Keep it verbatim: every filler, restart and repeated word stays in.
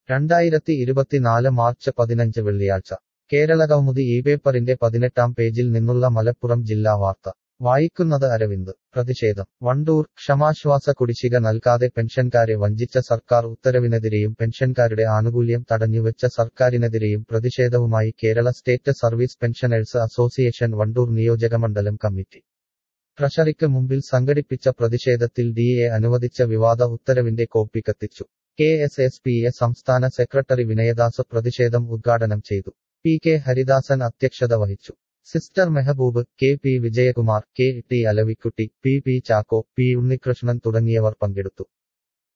രണ്ടായിരത്തി ഇരുപത്തിനാല് മാർച്ച് പതിനഞ്ച് വെള്ളിയാഴ്ച കേരളകൗമുദി ഈ പേപ്പറിന്റെ പതിനെട്ടാം പേജിൽ നിന്നുള്ള മലപ്പുറം ജില്ലാ വാർത്ത വായിക്കുന്നത് അരവിന്ദ്. പ്രതിഷേധം വണ്ടൂർ. ക്ഷമാശ്വാസ കുടിശ്ശിക നൽകാതെ പെൻഷൻകാരെ വഞ്ചിച്ച സർക്കാർ ഉത്തരവിനെതിരെയും പെൻഷൻകാരുടെ ആനുകൂല്യം തടഞ്ഞുവെച്ച സർക്കാരിനെതിരെയും പ്രതിഷേധവുമായി Kerala state service pensioners association Wandoor നിയോജകമണ്ഡലം കമ്മിറ്റി. ട്രഷറിക്ക് മുമ്പിൽ സംഘടിപ്പിച്ച പ്രതിഷേധത്തിൽ ഡി എ അനുവദിച്ച വിവാദ ഉത്തരവിന്റെ കോപ്പി കത്തിച്ചു. K S S P A സംസ്ഥാന സെക്രട്ടറി വിനയദാസ് പ്രതിഷേധം ഉദ്ഘാടനം ചെയ്തു. പി കെ ഹരിദാസൻ അധ്യക്ഷത വഹിച്ചു. Sister Mehaboob, K P Vijayakumar, K T Alavikutty, P P Chacko, P Unnikrishnan തുടങ്ങിയവർ പങ്കെടുത്തു.